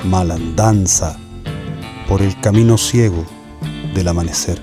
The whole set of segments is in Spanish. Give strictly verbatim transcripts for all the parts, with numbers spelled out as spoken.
Malandanza por el camino ciego del amanecer.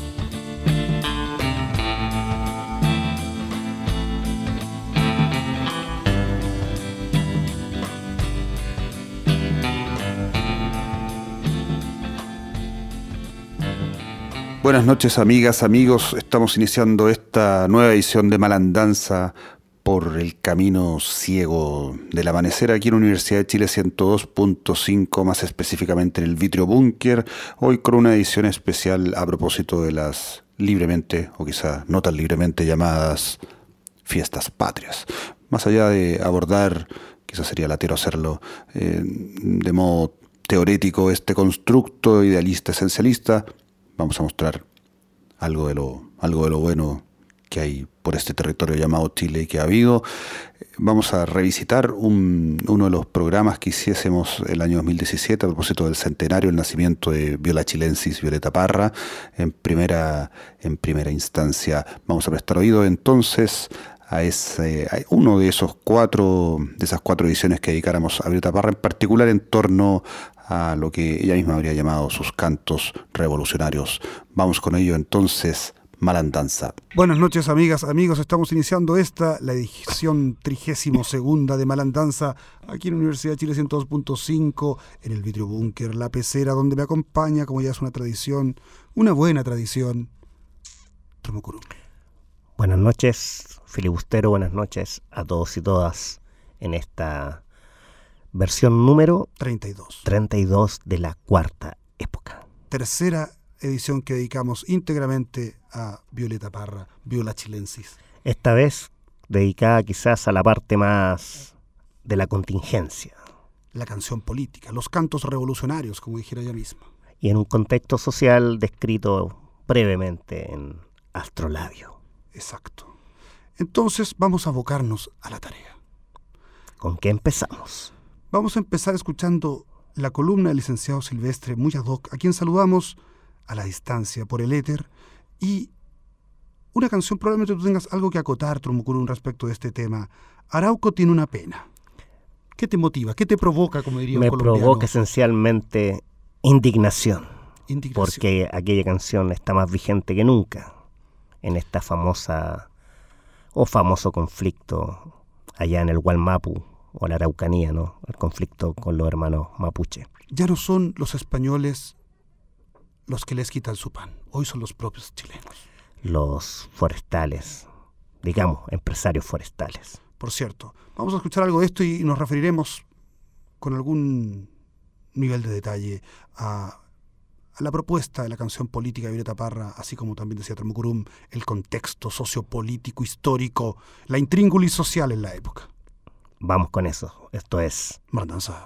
Buenas noches, amigas, amigos. Estamos iniciando esta nueva edición de Malandanza por el camino ciego del amanecer aquí en Universidad de Chile ciento dos punto cinco, más específicamente en el Vitrio Búnker, hoy con una edición especial a propósito de las libremente, o quizá no tan libremente llamadas fiestas patrias. Más allá de abordar, quizás sería latero hacerlo eh, de modo teorético, este constructo idealista, esencialista, vamos a mostrar algo de lo, algo de lo bueno que hay por este territorio llamado Chile y que ha habido. Vamos a revisitar un, uno de los programas que hiciésemos el año dos mil diecisiete a propósito del centenario, el nacimiento de Viola Chilensis, Violeta Parra. En primera, en primera instancia vamos a prestar oído entonces a ese, a uno de esos cuatro, de esas cuatro ediciones que dedicáramos a Violeta Parra, en particular en torno a lo que ella misma habría llamado sus cantos revolucionarios. Vamos con ello entonces, Malandanza. Buenas noches, amigas, amigos. Estamos iniciando esta, la edición trigésimo segunda de Malandanza, aquí en Universidad de Chile ciento dos punto cinco, en el Vitrio Búnker, la pecera, donde me acompaña, como ya es una tradición, una buena tradición, Tromocurum. Buenas noches, filibustero, buenas noches a todos y todas en esta versión número treinta y dos. treinta y dos de la cuarta época. Tercera edición que dedicamos íntegramente a Violeta Parra, Viola Chilensis. Esta vez dedicada quizás a la parte más de la contingencia. La canción política, los cantos revolucionarios, como dijera ella misma. Y en un contexto social descrito brevemente en Astrolabio. Exacto. Entonces vamos a abocarnos a la tarea. ¿Con qué empezamos? Vamos a empezar escuchando la columna del licenciado Silvestre, muy ad hoc, a quien saludamos a la distancia por el éter, y una canción. Probablemente tú tengas algo que acotar, Tromocurum, respecto de este tema. Arauco tiene una pena. ¿Qué te motiva? ¿Qué te provoca, como diría un Me colombiano? provoca esencialmente indignación, Indignación. porque aquella canción está más vigente que nunca en esta famosa o famoso conflicto allá en el Gualmapu o la Araucanía, ¿no? El conflicto con los hermanos mapuche. Ya no son los españoles los que les quitan su pan. Hoy son los propios chilenos. Los forestales, digamos, empresarios forestales. Por cierto, vamos a escuchar algo de esto y nos referiremos con algún nivel de detalle a, a la propuesta de la canción política de Violeta Parra, así como también decía Tromocurum, el contexto sociopolítico, histórico, la intríngulis social en la época. Vamos con eso. Esto es Malandanza.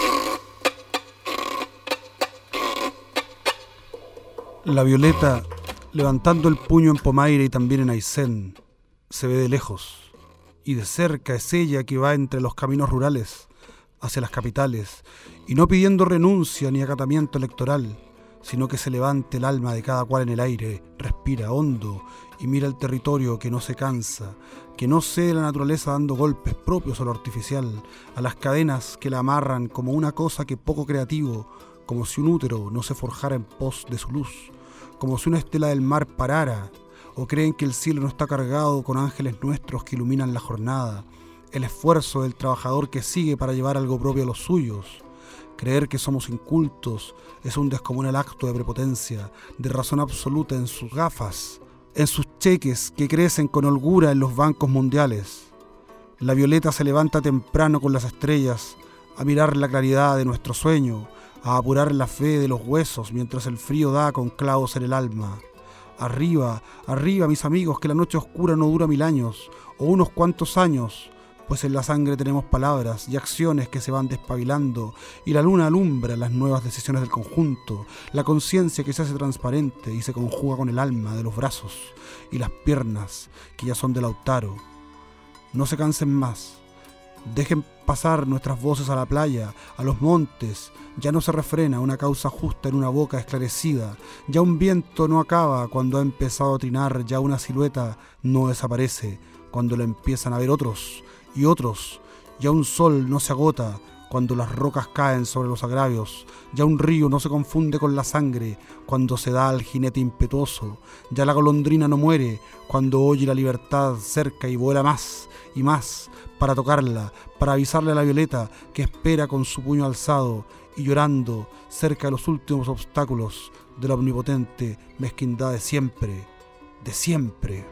La Violeta, levantando el puño en Pomaire y también en Aysén, se ve de lejos, y de cerca es ella que va entre los caminos rurales hacia las capitales, y no pidiendo renuncia ni acatamiento electoral, sino que se levante el alma de cada cual en el aire, respira hondo y mira el territorio que no se cansa, que no cede la naturaleza dando golpes propios a lo artificial, a las cadenas que la amarran como una cosa que poco creativo, como si un útero no se forjara en pos de su luz, como si una estela del mar parara, o creen que el cielo no está cargado con ángeles nuestros que iluminan la jornada, el esfuerzo del trabajador que sigue para llevar algo propio a los suyos. Creer que somos incultos es un descomunal acto de prepotencia, de razón absoluta en sus gafas, en sus cheques que crecen con holgura en los bancos mundiales. La Violeta se levanta temprano con las estrellas, a mirar la claridad de nuestro sueño, a apurar la fe de los huesos mientras el frío da con clavos en el alma. Arriba, arriba, mis amigos, que la noche oscura no dura mil años, o unos cuantos años, pues en la sangre tenemos palabras y acciones que se van despabilando, y la luna alumbra las nuevas decisiones del conjunto, la conciencia que se hace transparente y se conjuga con el alma de los brazos y las piernas que ya son de Lautaro. No se cansen más. Dejen pasar nuestras voces a la playa, a los montes. Ya no se refrena una causa justa en una boca esclarecida. Ya un viento no acaba cuando ha empezado a trinar. Ya una silueta no desaparece cuando la empiezan a ver otros y otros. Ya un sol no se agota cuando las rocas caen sobre los agravios, ya un río no se confunde con la sangre cuando se da al jinete impetuoso, ya la golondrina no muere cuando oye la libertad cerca y vuela más y más para tocarla, para avisarle a la violeta que espera con su puño alzado y llorando cerca de los últimos obstáculos de la omnipotente mezquindad de siempre, de siempre.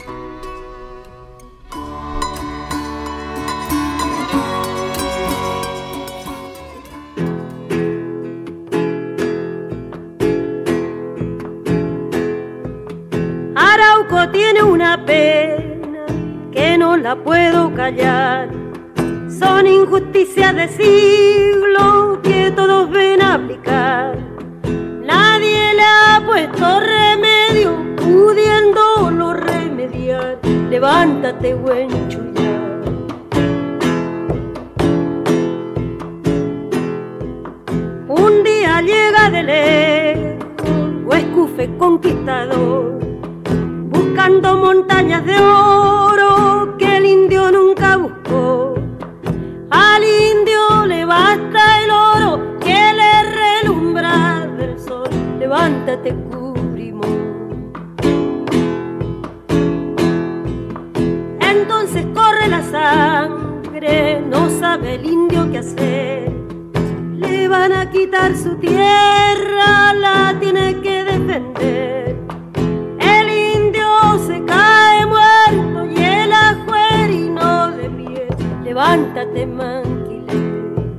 Arauco tiene una pena que no la puedo callar. Son injusticias de siglo que todos ven aplicar. Nadie le ha puesto remedio, pudiéndolo remediar. Levántate, buen chullar. Un día llega de lejos, Huescufe conquistador, buscando montañas de oro que el indio nunca buscó. Al indio le basta el oro que le relumbra del sol. Levántate, Cubrimón. Entonces corre la sangre, no sabe el indio qué hacer. Le van a quitar su tierra, la tiene que defender. El indio se cae muerto y el ajuerino de pie. Levántate, Manquilé.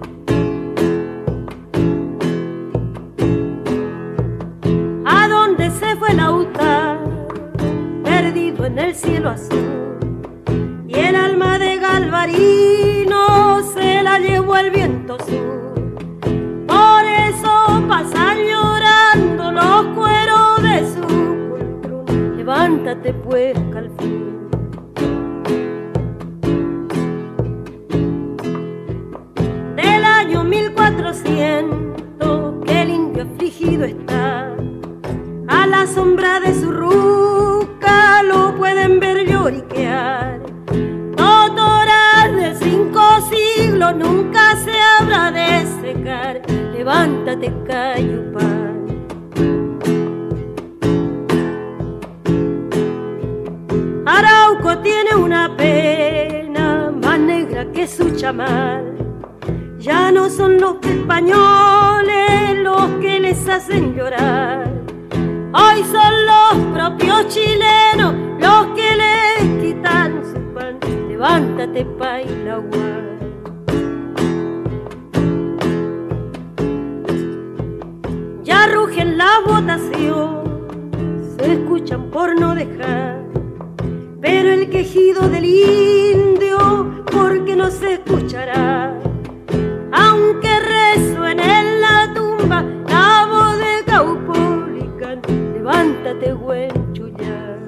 ¿A dónde se fue el autar? Perdido en el cielo azul. Y el alma de Galvarino se la llevó el viento sur. Por eso pasan llorando los cueros de su poltrón. Levántate, pues, Calfín. mil cuatrocientos que el indio afligido está, a la sombra de su ruca lo pueden ver lloriquear. Totoras de cinco siglos nunca se habrá de secar. Levántate, Cayupán. Arauco tiene una pena más negra que su chamal. Ya no son los españoles los que les hacen llorar. Hoy son los propios chilenos los que les quitan su pan. Levántate, Pailagua. Ya rugen la votación, se escuchan por no dejar. Pero el quejido del indio, porque no se escuchará. Aunque resuene en la tumba la voz de Caupolicán. Levántate, buen chullar.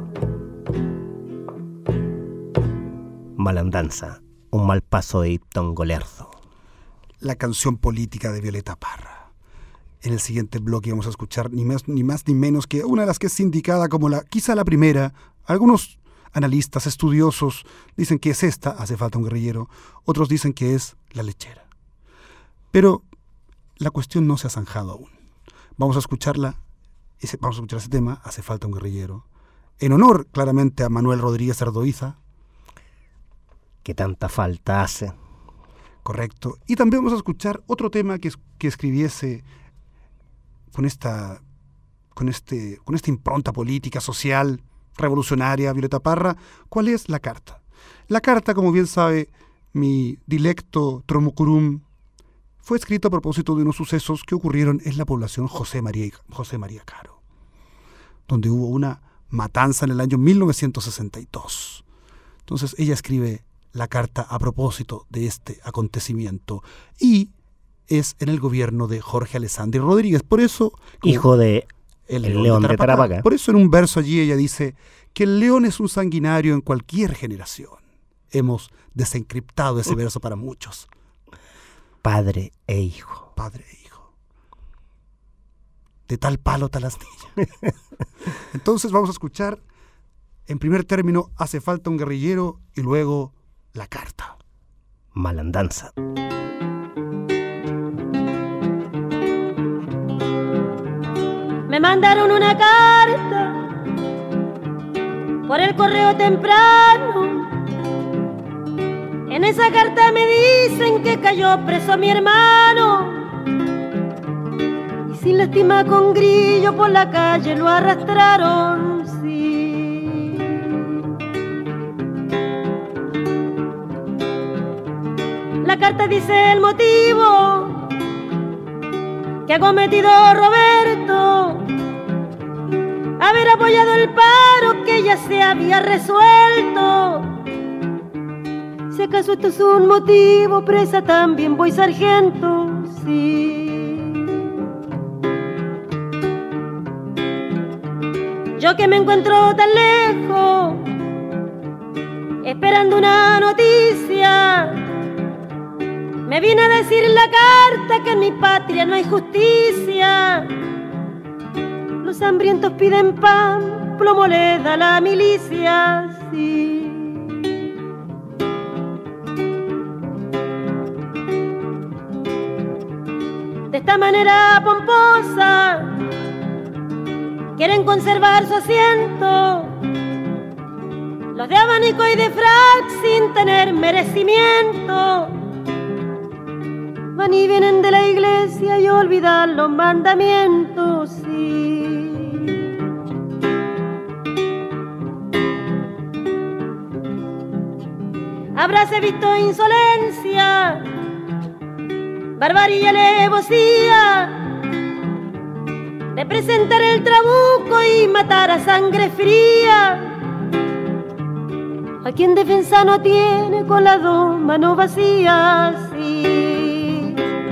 Malandanza, un mal paso de Ipton Golerzo. La canción política de Violeta Parra. En el siguiente bloque vamos a escuchar ni más ni más ni menos que una de las que es indicada como la, quizá la primera. Algunos analistas estudiosos dicen que es esta, Hace falta un guerrillero. Otros dicen que es La Lechera. Pero la cuestión no se ha zanjado aún. Vamos a escucharla, ese, vamos a escuchar ese tema, Hace falta un guerrillero, en honor claramente a Manuel Rodríguez Ardoiza. Que tanta falta hace. Correcto. Y también vamos a escuchar otro tema que, que escribiese con esta, con, este, con esta impronta política, social, revolucionaria, Violeta Parra. ¿Cuál es? La carta. La carta, como bien sabe mi dilecto Tromocurum, fue escrito a propósito de unos sucesos que ocurrieron en la población José María, José María Caro, donde hubo una matanza en el año mil novecientos sesenta y dos. Entonces ella escribe la carta a propósito de este acontecimiento y es en el gobierno de Jorge Alessandri Rodríguez. Por eso, hijo de el, el León de Tarapacá. de Tarapacá. Por eso en un verso allí ella dice que el león es un sanguinario en cualquier generación. Hemos desencriptado ese verso para muchos. Padre e hijo. Padre e hijo. De tal palo, tal astilla. Entonces vamos a escuchar, en primer término, Hace falta un guerrillero y luego La carta. Malandanza. mandaron una carta por el correo temprano. En esa carta me dicen que cayó preso mi hermano y sin lástima con grillo por la calle lo arrastraron, sí. La carta dice el motivo que ha cometido Roberto, haber apoyado el paro que ya se había resuelto. Si acaso esto es un motivo, presa también voy, sargento, sí. Yo que me encuentro tan lejos, esperando una noticia, me vine a decir en la carta que en mi patria no hay justicia. Los hambrientos piden pan, plomo le da la milicia, sí. De esta manera pomposa quieren conservar su asiento los de abanico y de frac sin tener merecimiento. Van y vienen de la iglesia y olvidan los mandamientos, sí. Habráse visto insolencia, barbarie y alevosía de presentar el trabuco y matar a sangre fría a quien defensa no tiene con las dos manos vacías, sí.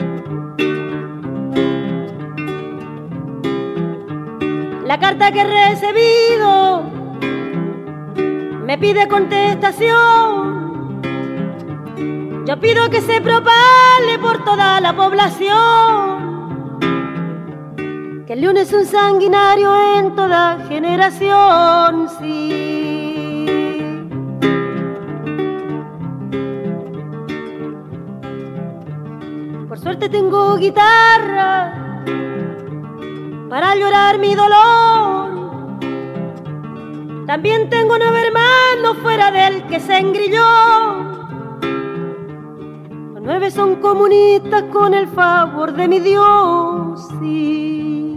La carta que he recibido me pide contestación. Yo pido que se propague por toda la población que el león es un sanguinario en toda generación, sí. Por suerte tengo guitarra para llorar mi dolor. También tengo nueve hermanos fuera del que se engrilló. Nueve son comunistas con el favor de mi Dios, sí.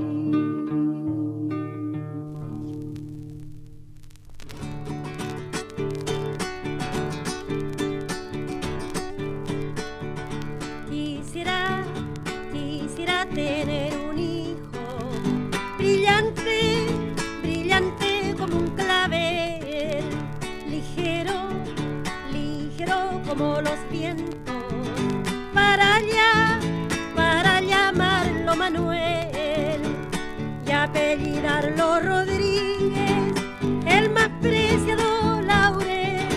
Quisiera, quisiera tener un hijo brillante, brillante como un clavel, ligero, ligero como los vientos, para ya, para llamarlo Manuel y apellidarlo Rodríguez, el más preciado laurel.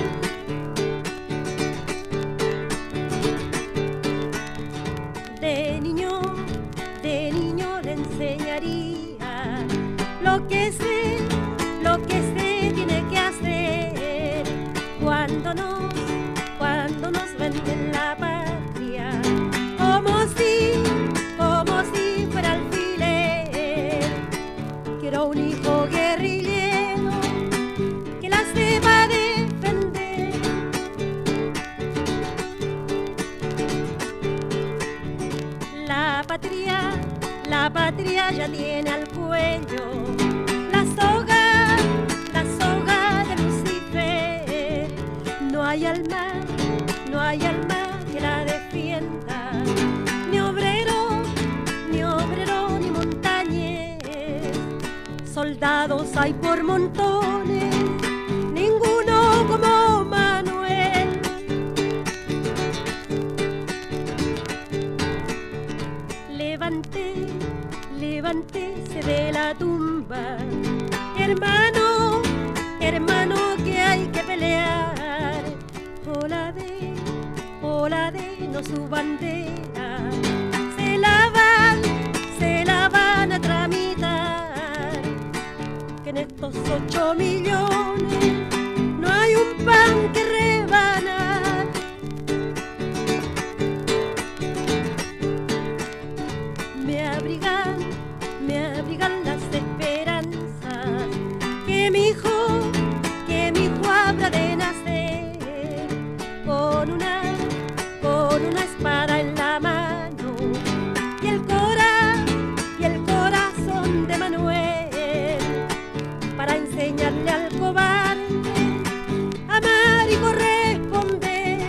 De niño, de niño le enseñaría lo que sé, lo que sé tiene que hacer cuando nos, cuando nos venden la paz. Como si, como si fuera alfiler. Quiero un hijo guerrillero que la sepa defender. La patria, la patria ya tiene al cuello la soga, la soga de Lucifer. No hay alma, no hay alma que la defienda, ni obrero, ni obrero, ni montañés. Soldados hay por montones, ninguno como Manuel. Levante, levántese de la tumba, hermano, hermano, que hay que pelear. Hola de, hola de, no su bandera, se la van, se la van a tramitar, que en estos ocho millones no hay un pan que rebanar. Me abrigan, me abrigan las esperanzas que mi hijo, que mi hijo habrá de nacer con una, con una espada en la mano y el cora, y el corazón de Manuel para enseñarle al cobarde a amar y corresponder.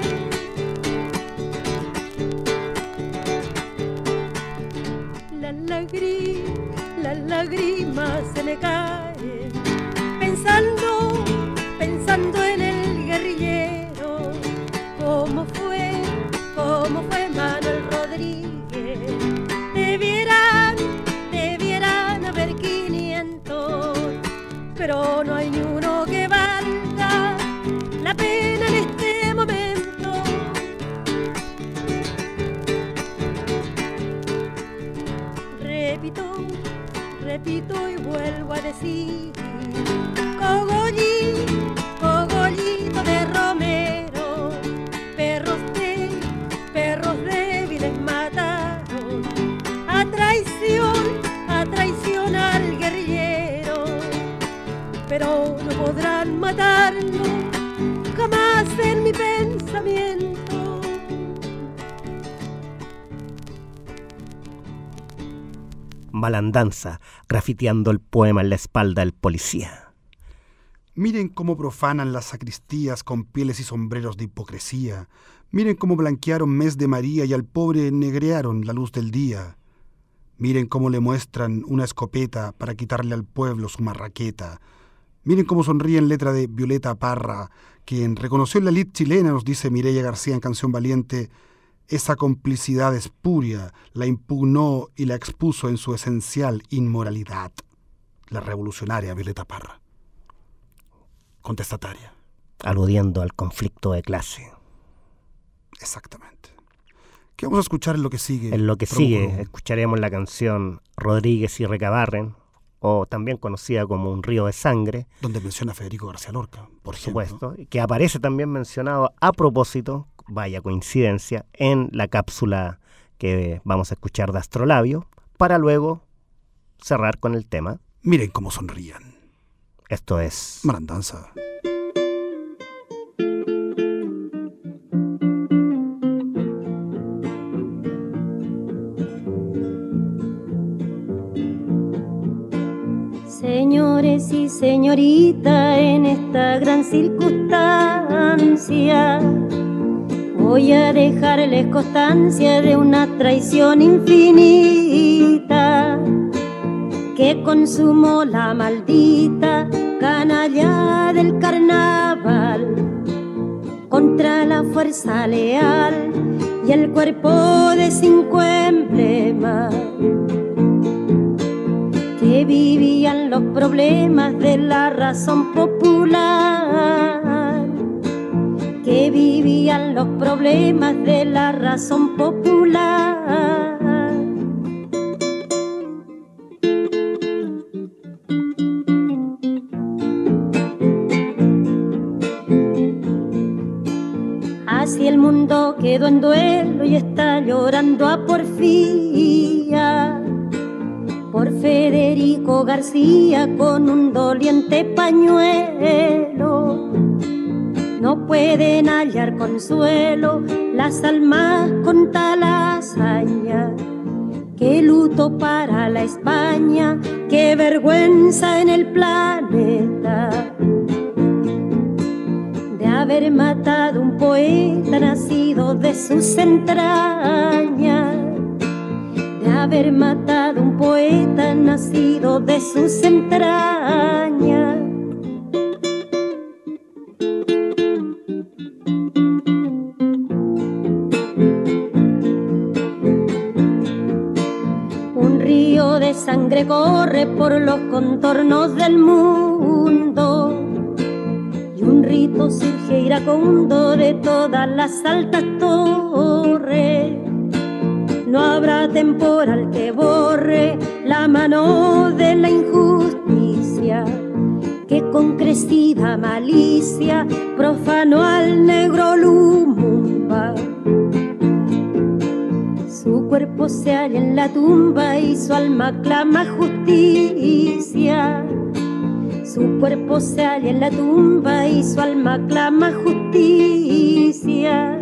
Las lágrimas, las lágrimas se me caen pensando, pensando en el guerrillero, cómo fue, cómo fue Manuel Rodríguez. Debieran, debieran haber quinientos, pero no hay ni uno que valga la pena en este momento. Repito, repito y vuelvo a decir, Cogollí, cogollito de Romero, perros de, perros débiles mataron, a traición, a traición al guerrillero, pero no podrán matarlo jamás en mi pensamiento. Malandanza, grafiteando el poema en la espalda del policía. Miren cómo profanan las sacristías con pieles y sombreros de hipocresía. Miren cómo blanquearon mes de María y al pobre negrearon la luz del día. Miren cómo le muestran una escopeta para quitarle al pueblo su marraqueta. Miren cómo sonríe en letra de Violeta Parra, quien reconoció en la elite chilena, nos dice Mireya García en Canción Valiente, esa complicidad espuria, la impugnó y la expuso en su esencial inmoralidad. La revolucionaria Violeta Parra. Contestataria. Aludiendo al conflicto de clase. Exactamente. ¿Qué vamos a escuchar en lo que sigue? En lo que Promo sigue, Colombo? escucharemos la canción Rodríguez y Recabarren, o también conocida como Un río de sangre, Donde menciona a Federico García Lorca, por ejemplo. supuesto, que aparece también mencionado a propósito, vaya coincidencia, en la cápsula que vamos a escuchar de Astrolabio, para luego cerrar con el tema. Miren cómo sonrían. Esto es Malandanza. Señores y señoritas, en esta gran circunstancia voy a dejarles constancia de una traición infinita que consumó la maldita canalla del carnaval contra la fuerza leal y el cuerpo de cinco emblemas que vivían los problemas de la razón popular, que vivían los problemas de la razón popular. Así el mundo quedó en duelo y está llorando a porfía por Federico García con un doliente pañuelo. No pueden hallar consuelo las almas con tal hazaña. Qué luto para la España, qué vergüenza en el planeta de haber matado un poeta nacido de sus entrañas, de haber matado un poeta nacido de sus entrañas. Un río de sangre corre por los contornos del mundo y un rito surge iracundo de todas las altas torres. No habrá temporal que borre la mano de la injusticia que con crecida malicia profanó al negro Lumumba. Su cuerpo se halla en la tumba y su alma clama justicia. Su cuerpo se halla en la tumba y su alma clama justicia.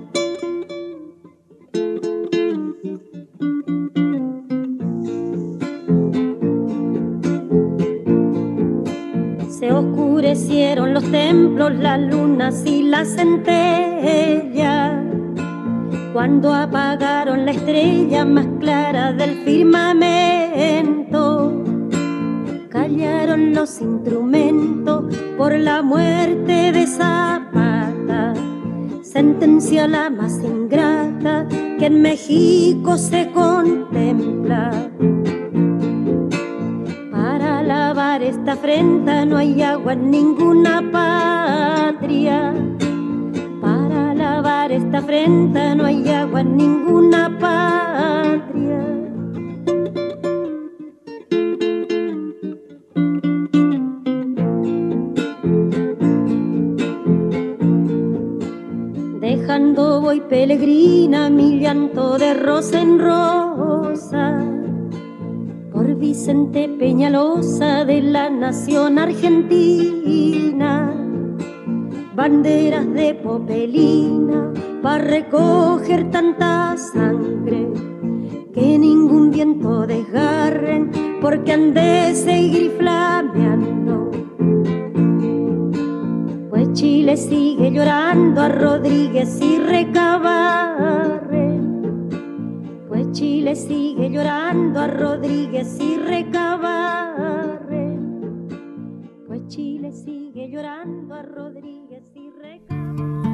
Se oscurecieron los templos, las lunas y las centellas, cuando apagaron la estrella más clara del firmamento. Callaron los instrumentos por la muerte de Zapata, sentencia la más ingrata que en México se contempla. Para lavar esta afrenta no hay agua en ninguna patria. Para lavar esta afrenta no hay agua en ninguna patria. Dejando voy peregrina mi llanto de rosa en rosa, por Vicente Peñalosa de la nación argentina. Banderas de popelina para recoger tanta sangre, que ningún viento desgarren, porque han de seguir flameando. Pues Chile sigue llorando a Rodríguez y Recabarren. Pues Chile sigue llorando a Rodríguez y Recabarren. Pues Chile sigue llorando a Rodríguez y Recabarren.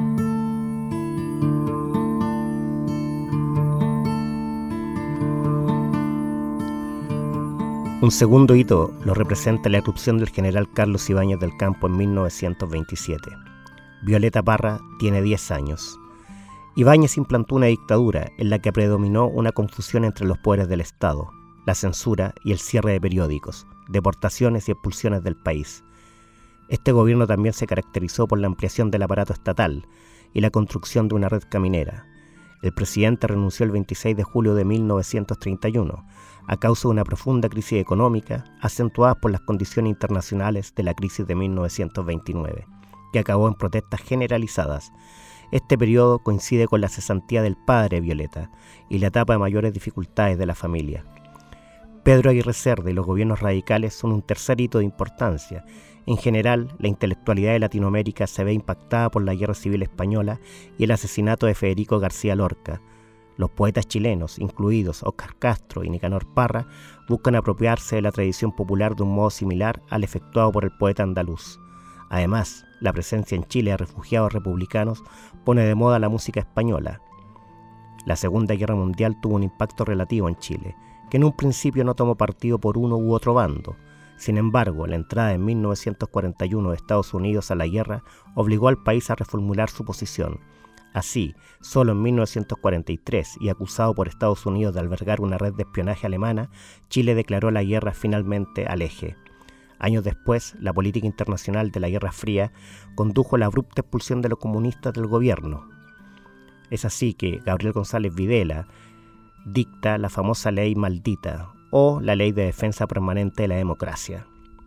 Un segundo hito lo representa la erupción del general Carlos Ibáñez del Campo en mil novecientos veintisiete. Violeta Parra tiene diez años. Ibáñez implantó una dictadura en la que predominó una confusión entre los poderes del Estado, la censura y el cierre de periódicos, deportaciones y expulsiones del país. Este gobierno también se caracterizó por la ampliación del aparato estatal y la construcción de una red caminera. El presidente renunció el veintiséis de julio de mil novecientos treinta y uno a causa de una profunda crisis económica acentuada por las condiciones internacionales de la crisis de mil novecientos veintinueve, que acabó en protestas generalizadas. Este periodo coincide con la cesantía del padre Violeta y la etapa de mayores dificultades de la familia. Pedro Aguirre Cerda y los gobiernos radicales son un tercer hito de importancia. En general, la intelectualidad de Latinoamérica se ve impactada por la Guerra Civil Española y el asesinato de Federico García Lorca. Los poetas chilenos, incluidos Óscar Castro y Nicanor Parra, buscan apropiarse de la tradición popular de un modo similar al efectuado por el poeta andaluz. Además, la presencia en Chile de refugiados republicanos pone de moda la música española. La Segunda Guerra Mundial tuvo un impacto relativo en Chile, que en un principio no tomó partido por uno u otro bando. Sin embargo, la entrada en mil novecientos cuarenta y uno de Estados Unidos a la guerra obligó al país a reformular su posición. Así, solo en mil novecientos cuarenta y tres, y acusado por Estados Unidos de albergar una red de espionaje alemana, Chile declaró la guerra finalmente al eje. Años después, la política internacional de la Guerra Fría condujo a la abrupta expulsión de los comunistas del gobierno. Es así que Gabriel González Videla dicta la famosa Ley Maldita, o la Ley de Defensa Permanente de la Democracia.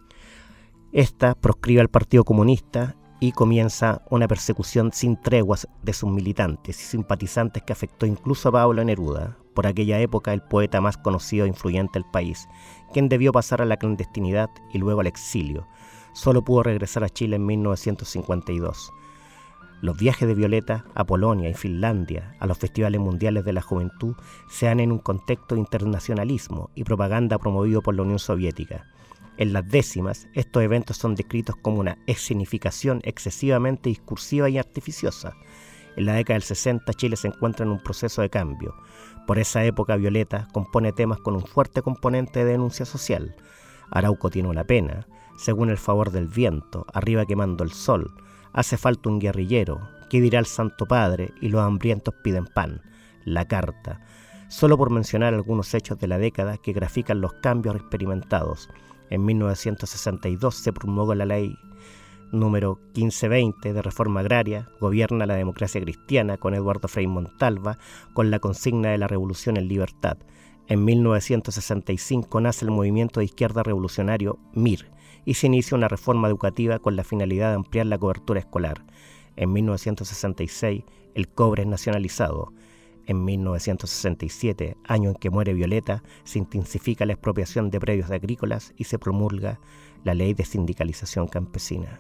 Esta proscribe al Partido Comunista y comienza una persecución sin treguas de sus militantes y simpatizantes que afectó incluso a Pablo Neruda, por aquella época el poeta más conocido e influyente del país, quien debió pasar a la clandestinidad y luego al exilio. Solo pudo regresar a Chile en mil novecientos cincuenta y dos. Los viajes de Violeta a Polonia y Finlandia, a los festivales mundiales de la juventud, se dan en un contexto de internacionalismo y propaganda promovido por la Unión Soviética. En las décimas, estos eventos son descritos como una escenificación excesivamente discursiva y artificiosa. En la década del sesenta, Chile se encuentra en un proceso de cambio. Por esa época, Violeta compone temas con un fuerte componente de denuncia social. Arauco tiene una pena, según el favor del viento, arriba quemando el sol. Hace falta un guerrillero, ¿qué dirá el Santo Padre? Y los hambrientos piden pan. La carta. Solo por mencionar algunos hechos de la década que grafican los cambios experimentados. En mil novecientos sesenta y dos se promulgó la ley número quince veinte de reforma agraria, gobierna la democracia cristiana con Eduardo Frei Montalva, con la consigna de la revolución en libertad. En mil novecientos sesenta y cinco nace el movimiento de izquierda revolucionario M I R, y se inicia una reforma educativa con la finalidad de ampliar la cobertura escolar. En mil novecientos sesenta y seis el cobre es nacionalizado. En mil novecientos sesenta y siete, año en que muere Violeta, se intensifica la expropiación de predios agrícolas y se promulga la ley de sindicalización campesina.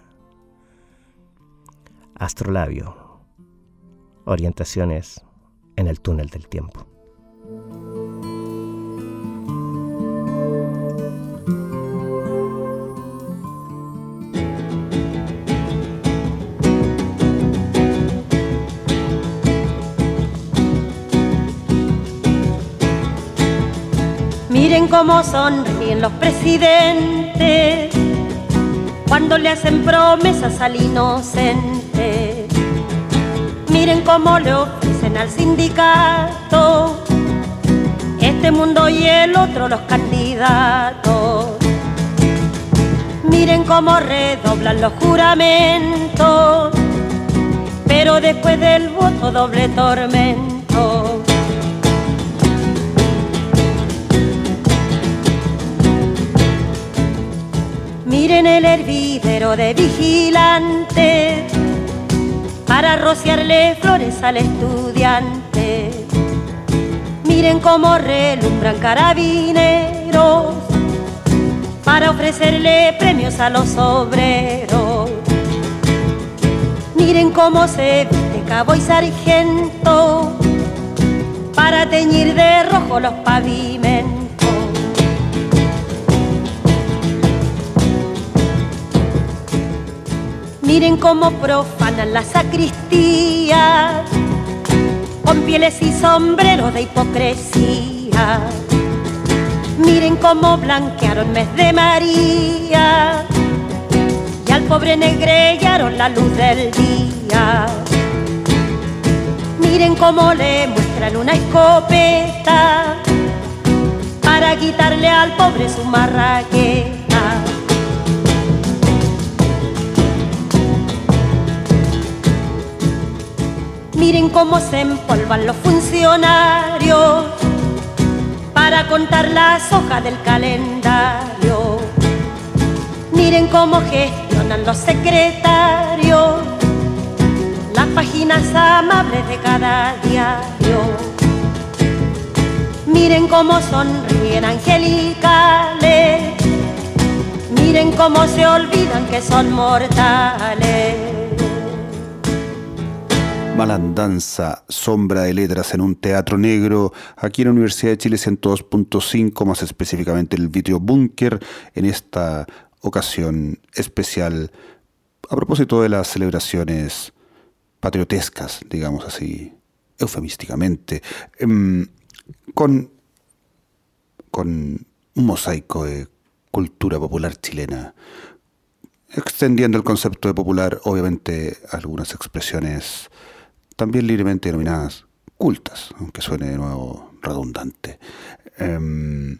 Astrolabio. Orientaciones en el túnel del tiempo. Miren cómo sonríen los presidentes cuando le hacen promesas al inocente. Miren cómo le ofrecen al sindicato este mundo y el otro los candidatos. Miren cómo redoblan los juramentos, pero después del voto doble tormento. Miren el hervidero de vigilantes para rociarle flores al estudiante. Miren cómo relumbran carabineros para ofrecerle premios a los obreros. Miren cómo se viste cabo y sargento para teñir de rojo los pavimentos. Miren cómo profanan la sacristía con pieles y sombreros de hipocresía. Miren cómo blanquearon mes de María y al pobre negrellaron la luz del día. Miren cómo le muestran una escopeta para quitarle al pobre su marraqueta. Miren cómo se empolvan los funcionarios para contar las hojas del calendario. Miren cómo gestionan los secretarios las páginas amables de cada diario. Miren cómo sonríen angelicales, miren cómo se olvidan que son mortales. Malandanza, sombra de letras en un teatro negro, aquí en la Universidad de Chile ciento dos punto cinco, más específicamente el Video Búnker, en esta ocasión especial a propósito de las celebraciones patriotescas, digamos así, eufemísticamente, eh, con, con un mosaico de cultura popular chilena, extendiendo el concepto de popular, obviamente, algunas expresiones también libremente denominadas cultas, aunque suene de nuevo redundante. Eh, en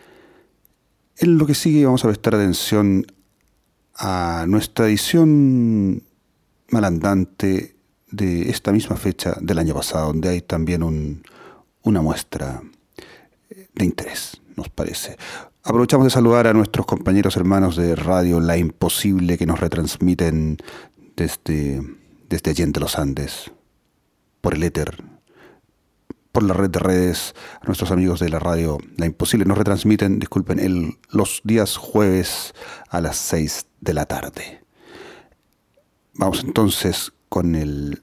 lo que sigue vamos a prestar atención a nuestra edición malandante de esta misma fecha del año pasado, donde hay también un, una muestra de interés, nos parece. Aprovechamos de saludar a nuestros compañeros hermanos de Radio La Imposible que nos retransmiten desde, desde Allende los Andes, por el éter, por la red de redes. A nuestros amigos de la radio La Imposible nos retransmiten, disculpen, el, los días jueves a las seis de la tarde. Vamos entonces con el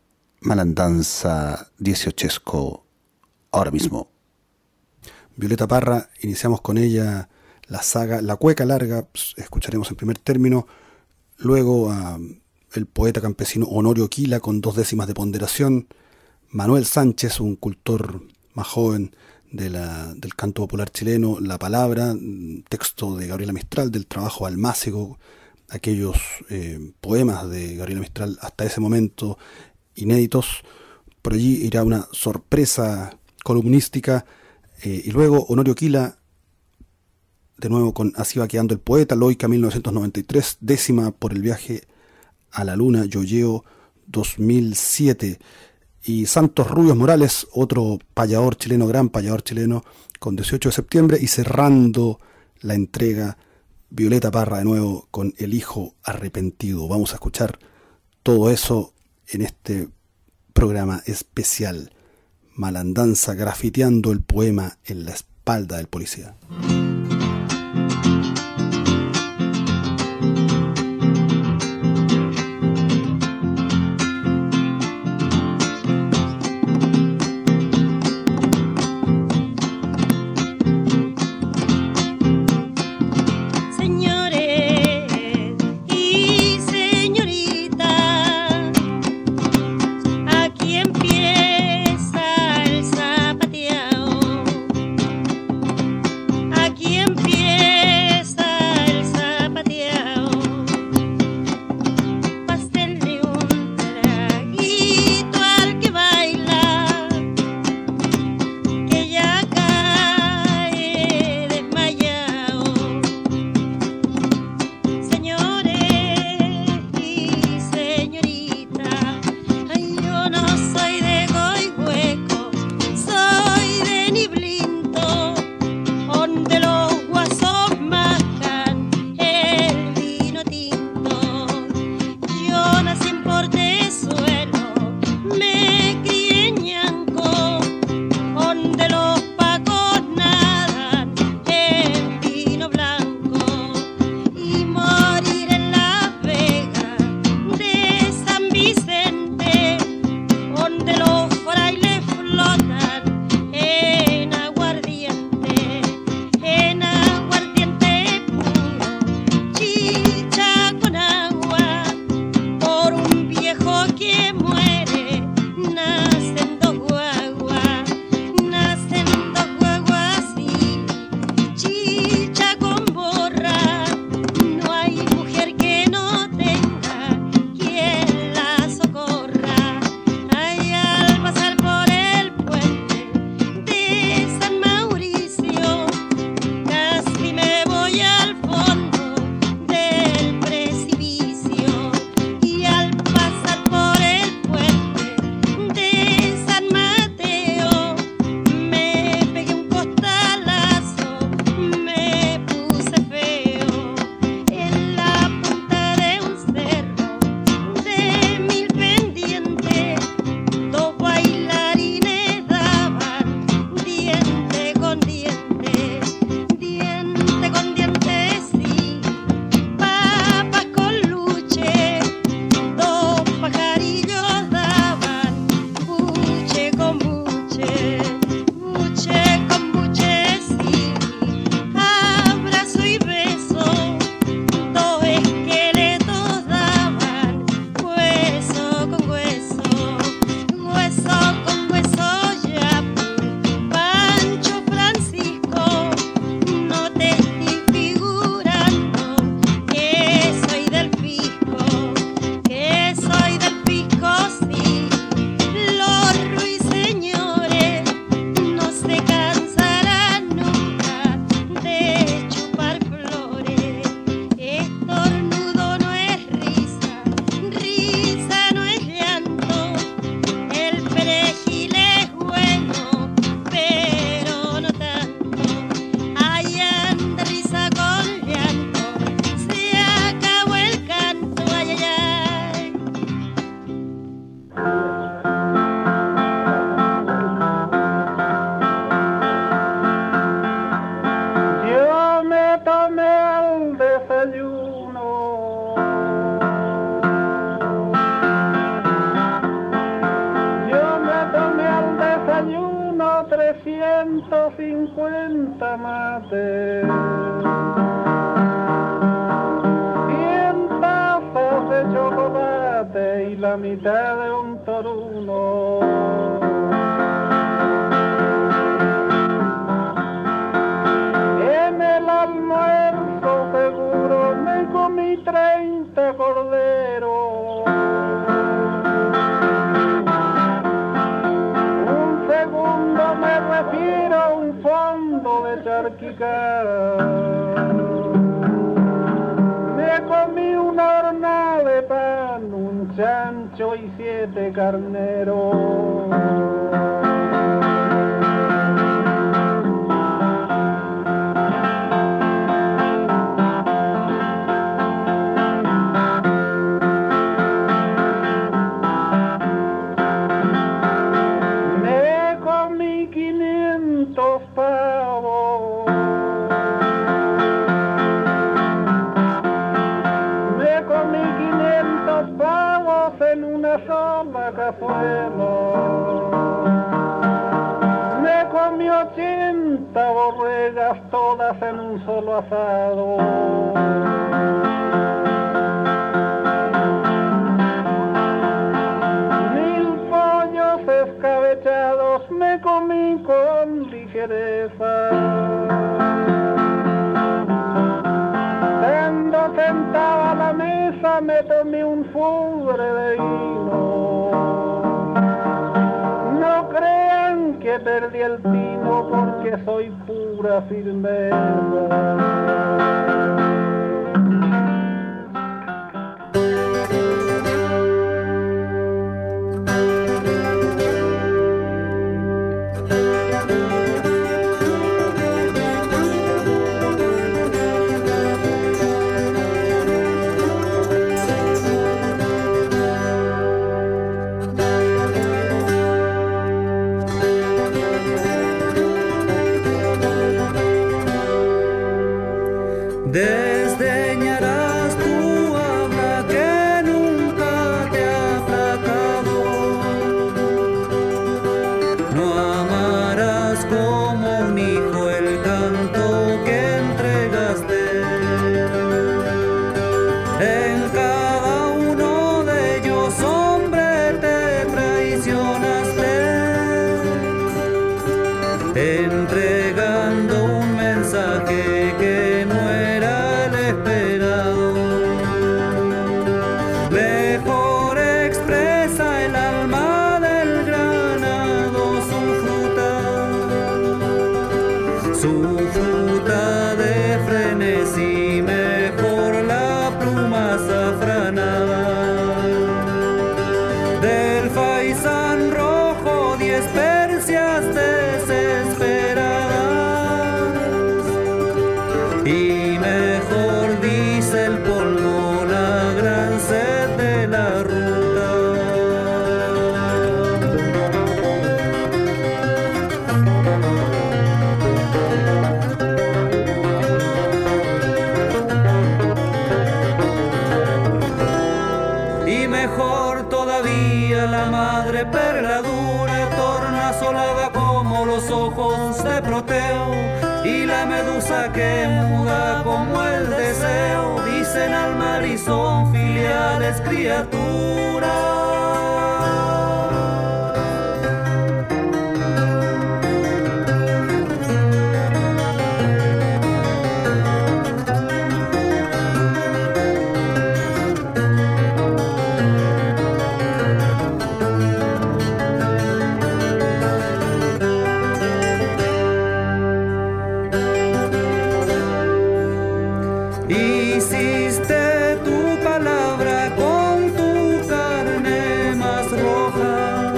Malandanza dieciochesco ahora mismo. Violeta Parra, iniciamos con ella la saga La Cueca Larga, escucharemos en primer término, luego a el poeta campesino Honorio Quila con dos décimas de ponderación, Manuel Sánchez, un cultor más joven de la, del canto popular chileno, La Palabra, texto de Gabriela Mistral, del trabajo Almácigo, aquellos eh, poemas de Gabriela Mistral hasta ese momento inéditos. Por allí irá una sorpresa columnística, eh, y luego Honorio Quila, de nuevo con Así va quedando el poeta, Loica mil novecientos noventa y tres, décima por el viaje a la luna, Yoyeo dos mil siete, y Santos Rubios Morales, otro payador chileno, gran payador chileno, con dieciocho de septiembre, y cerrando la entrega Violeta Parra de nuevo con El hijo arrepentido. Vamos a escuchar todo eso en este programa especial. Malandanza grafiteando el poema en la espalda del policía. trescientos cincuenta mates, cien tazas de chocolate y la mitad de un toruno. En el almuerzo seguro me comí treinta corderos. Un segundo me refiero a un fondo de charquicá. Me comí una hornada de pan, un chancho y siete carneros. una sola cazuela. Me comí ochenta borregas todas en un solo asado. Mil pollos escabechados me comí con ligereza. Cuando sentaba a la mesa me tomé un fudre de vino. No crean que perdí el tino porque soy pura firmeza. Desdeñarás tu habla que nunca te ha aplacado. No amarás como un hijo el canto que entregaste. En cada uno de ellos, hombre, te traicionaste, entregando un mensaje que no era el esperado. Mejor expresa el alma del granado su fruta, su fruta de frenesí, mejor la pluma azafranada del faisán rojo, diez persias desesperadas. Y mejor dice el polvo la gran sed de la ruta. Y mejor todavía la madre perla dura, tornasolada como los ojos de Proteo, y la medusa que muda como el deseo, dicen al mar y son filiales criaturas. Hiciste tu palabra con tu carne más roja,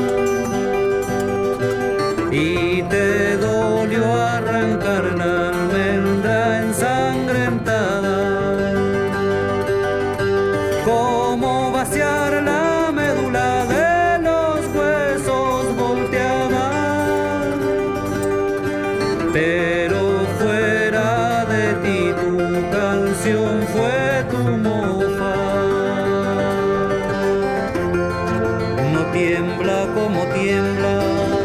y te dolió arrancar la almendra ensangrentada, como vaciar la médula de los huesos volteada. Pero fuera de ti tu canción fue tu mofa. No tiembla como tiembla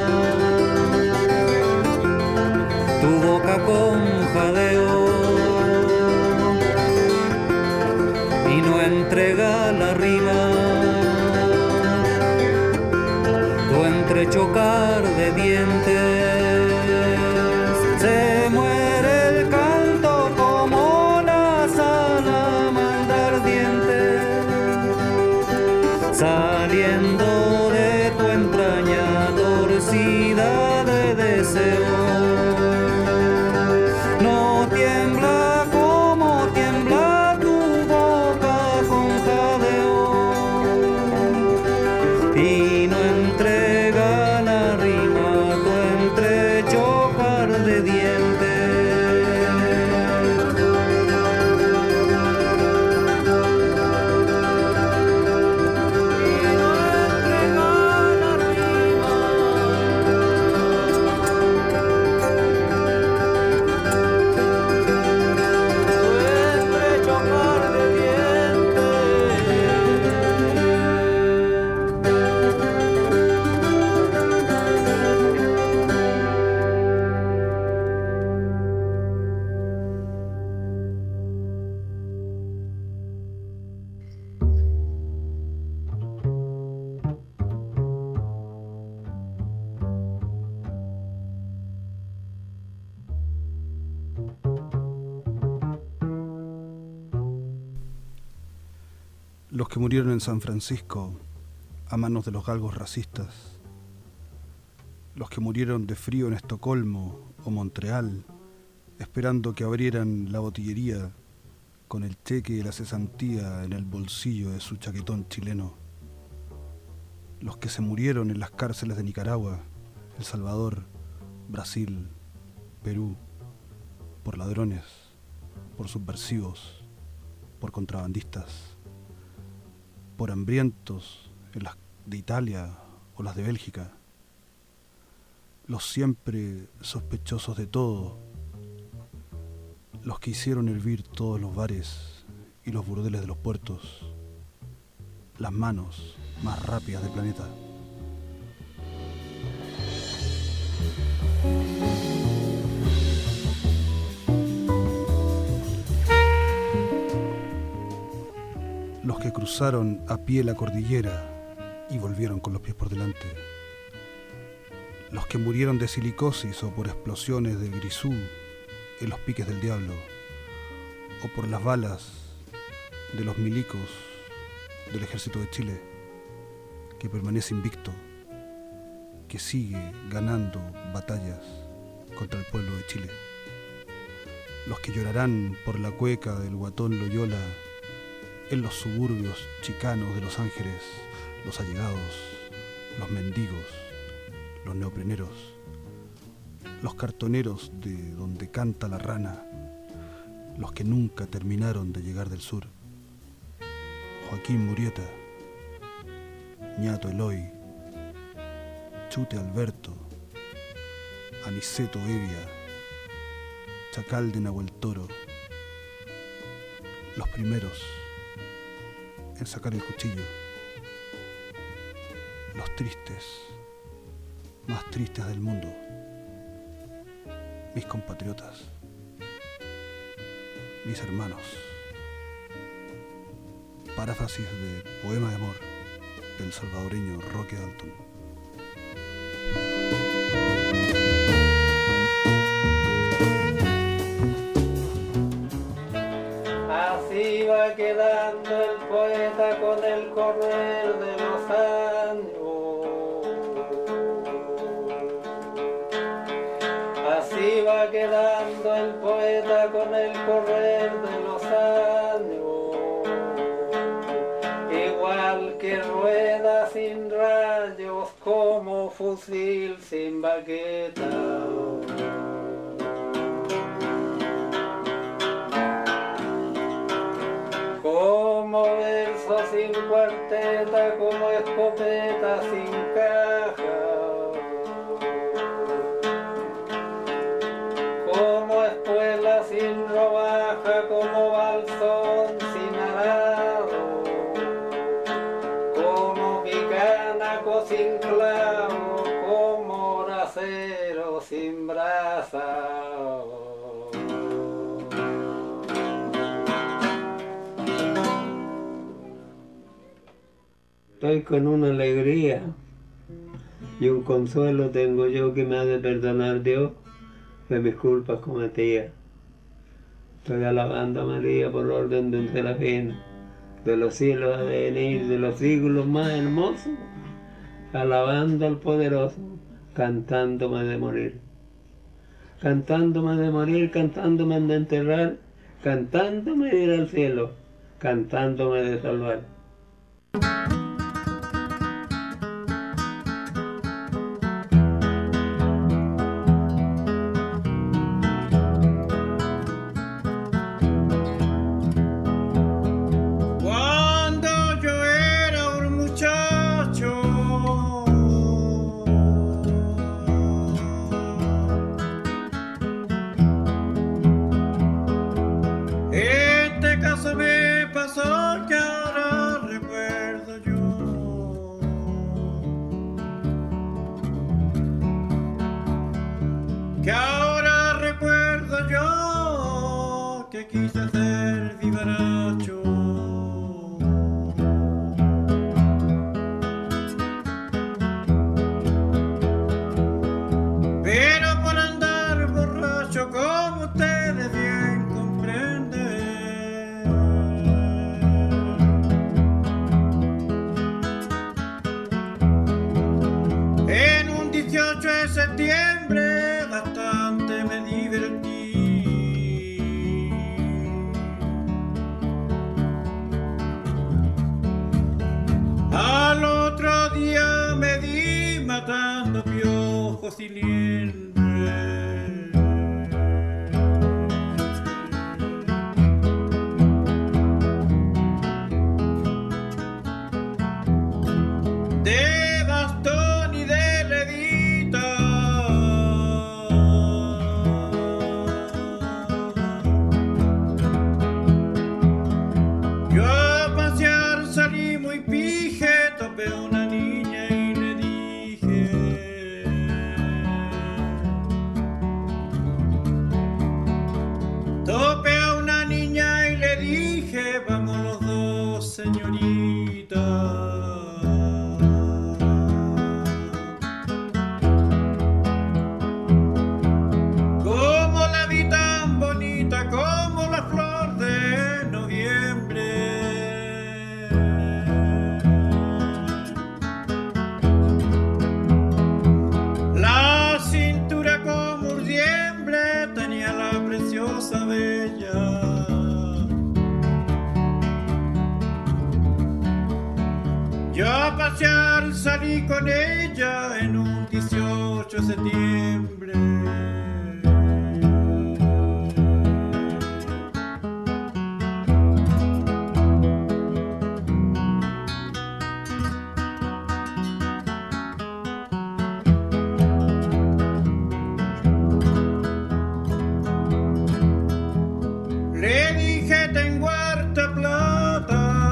tu boca con jadeo, y no entrega la rima tu entrechocar de dientes. Se muere el canto como la salamandra ardiente, saliendo de tu entraña torcida de deseo. No tiembla como tiembla tu boca con jadeo, y no entrega la rima tu entrechocar de dientes. Y no entrega la rima Los que murieron en San Francisco a manos de los galgos racistas, los que murieron de frío en Estocolmo o Montreal, esperando que abrieran la botillería con el cheque de la cesantía en el bolsillo de su chaquetón chileno, los que se murieron en las cárceles de Nicaragua, El Salvador, Brasil, Perú, por ladrones, por subversivos, por contrabandistas, por hambrientos en las de Italia o las de Bélgica, los siempre sospechosos de todo, los que hicieron hervir todos los bares y los burdeles de los puertos, las manos más rápidas del planeta. Los que cruzaron a pie la cordillera y volvieron con los pies por delante. Los que murieron de silicosis o por explosiones de grisú en los piques del diablo, o por las balas de los milicos del ejército de Chile, que permanece invicto, que sigue ganando batallas contra el pueblo de Chile. Los que llorarán por la cueca del Guatón Loyola en los suburbios chicanos de Los Ángeles, los allegados, los mendigos, los neopreneros, los cartoneros de donde canta la rana, los que nunca terminaron de llegar del sur. Joaquín Murieta, Ñato Eloy, Chute Alberto, Aniceto Evia, Chacal de Nahuel Toro, los primeros en sacar el cuchillo, los tristes, más tristes del mundo, mis compatriotas, mis hermanos. Paráfrasis de Poema de Amor del salvadoreño Roque Dalton. Así va quedando el poeta con el correr de los años. Así va quedando el poeta con el correr de los años. Igual que rueda sin rayos, como fusil sin baqueta. Como verso sin cuarteta, como escopeta sin caja. Como espuela sin robaja, como balsón sin arado. Como picanaco sin clavo, como bracero sin brasa. Estoy con una alegría y un consuelo tengo yo que me ha de perdonar Dios de mis culpas cometidas. Estoy alabando a María por orden de un serafín, de los cielos ha de venir, de los siglos más hermosos, alabando al poderoso, cantándome de morir. Cantándome de morir, cantándome de enterrar, cantándome de ir al cielo, cantándome de salvar. Este caso me pasó que ahora septiembre bastante me divertí. Al otro día me di matando piojos y liendres. De bastón y de levita, yo a pasear salí muy pije, topé a una niña y le dije: topé a una niña y le dije, vamos los dos, señorita. Como la flor de noviembre, la cintura como urdiembre tenía la preciosa bella. Yo a pasear salí con ella en un dieciocho de septiembre. Le dije, tengo harta plata,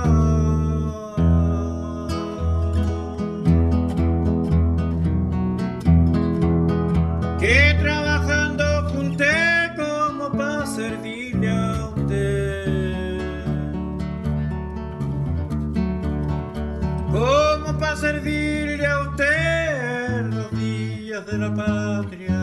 que trabajando junté como para servirle a usted, como para servirle a usted los días de la patria.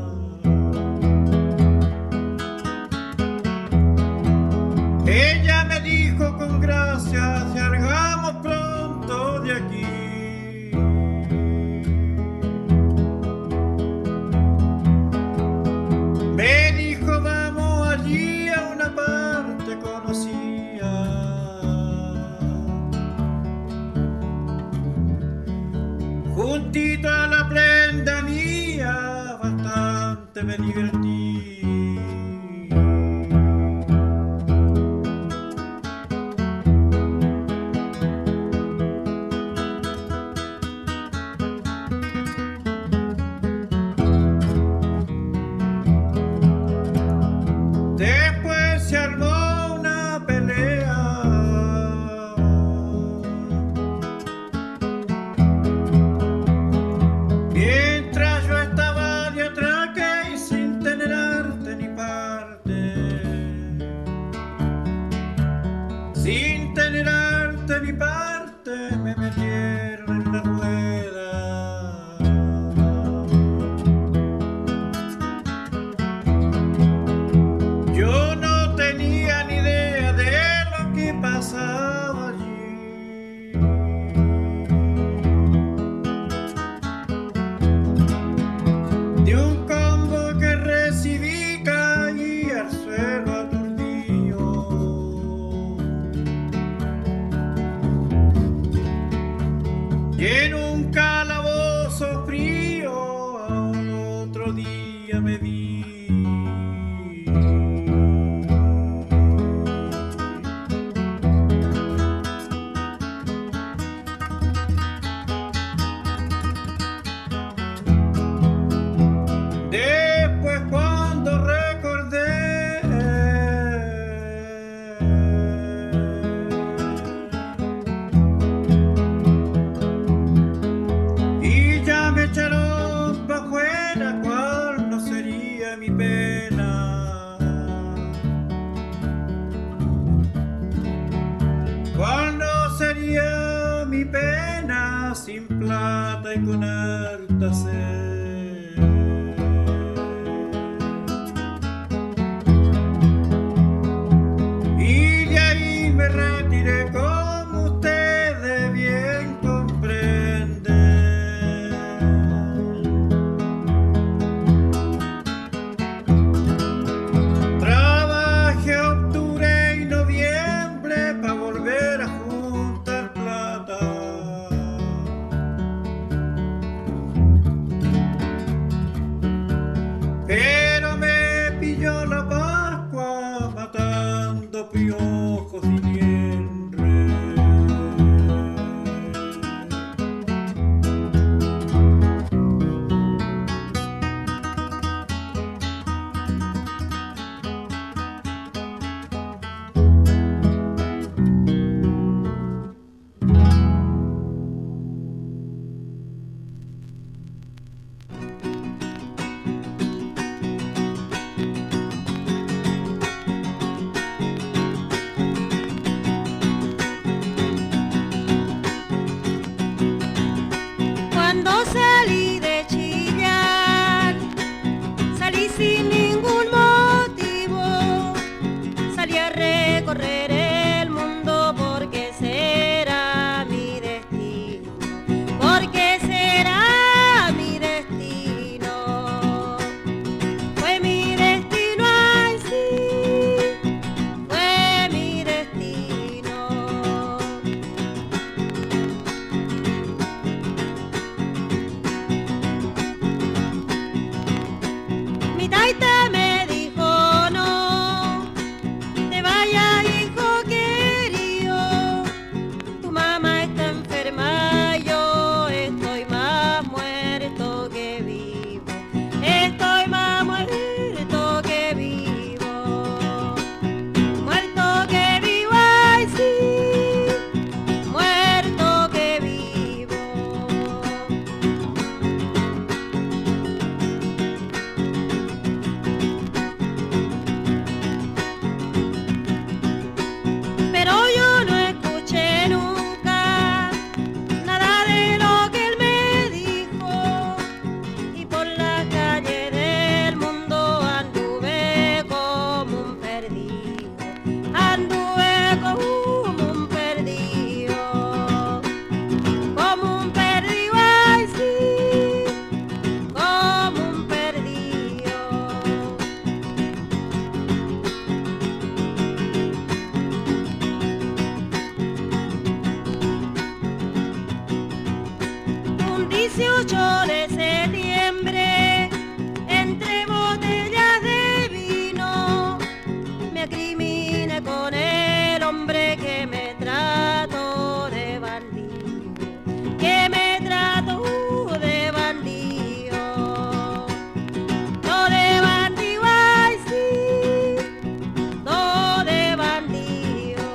Ella me dijo con gracia, si largamos pronto de aquí. Me dijo, vamos allí a una parte conocida, juntito a la prenda mía, bastante me divertí. Después se armó una pelea, mientras yo estaba de atraque y sin tener arte ni parte, sin tener arte ni parte, me metieron en la rueda. Yo no tenía ni idea de lo que pasaba allí. De un combo que recibí caí al suelo aturdido. Y en un calabozo frío al otro día me vi. Después cuando recordé, y ya me echaron pa' afuera, cuál no sería mi pena, cuál no sería mi pena sin plata y con harta sed. Y de ahí me retiré como ustedes bien comprenden. dieciocho de septiembre, entre botellas de vino, me acriminé con el hombre que me trató de bandido, que me trató de bandido, no de bandido, ay sí, no de bandido.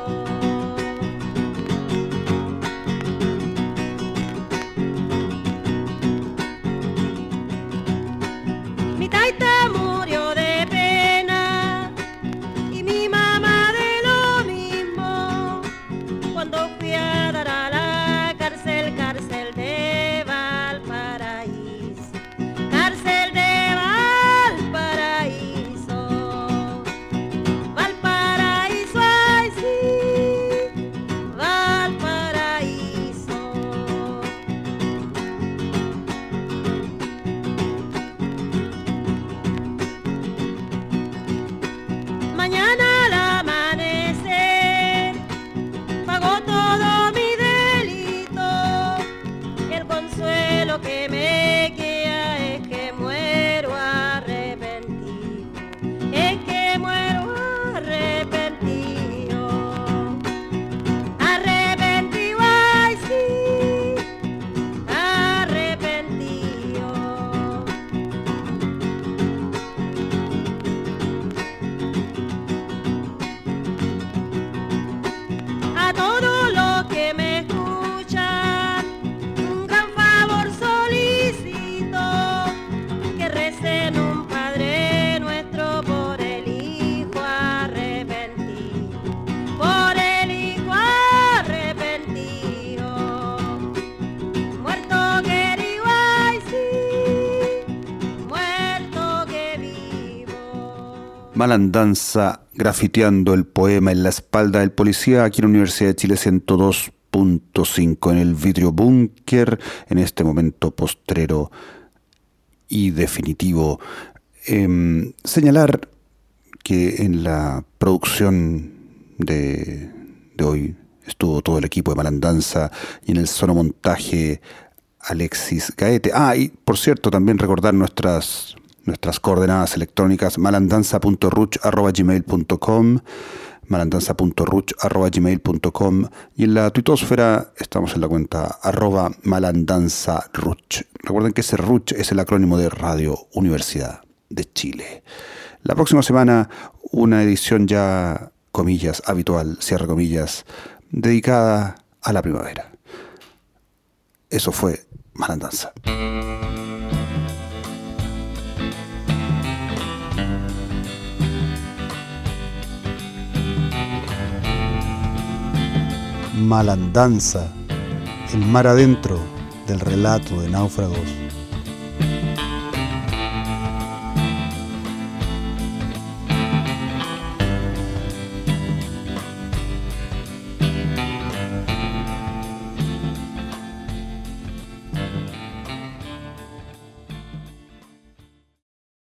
Mi taita murió de pena y mi mamá de lo mismo cuando fui a dar a la cárcel, cárcel de Valparaíso, cárcel de Valparaíso, Valparaíso, ay sí, Valparaíso. Mañana al amanecer pago todo mi delito. El consuelo que me queda es que muero arrepentido, es que muero arrepentido, arrepentido, ay sí, arrepentido. A todos los que me escuchan, un gran favor solicito, que recen un Padre Nuestro por el Hijo arrepentido, por el Hijo arrepentido, muerto querido, ay sí, muerto que vivo. Malandanza grafiteando el poema en la espalda del policía aquí en la Universidad de Chile ciento dos punto cinco en el vidrio búnker, en este momento postrero y definitivo. Em, señalar que en la producción de, de hoy estuvo todo el equipo de Malandanza y en el sonomontaje Alexis Gaete. Ah, y por cierto, también recordar nuestras... nuestras coordenadas electrónicas: malandanza punto ruch arroba gmail punto com, malandanza punto ruch arroba gmail punto com, y en la tuitosfera estamos en la cuenta arroba malandanzaruch. Recuerden que ese ruch es el acrónimo de Radio Universidad de Chile. La próxima semana una edición ya, comillas, habitual, cierre comillas, dedicada a la primavera. Eso fue Malandanza. Malandanza, el mar adentro del relato de náufragos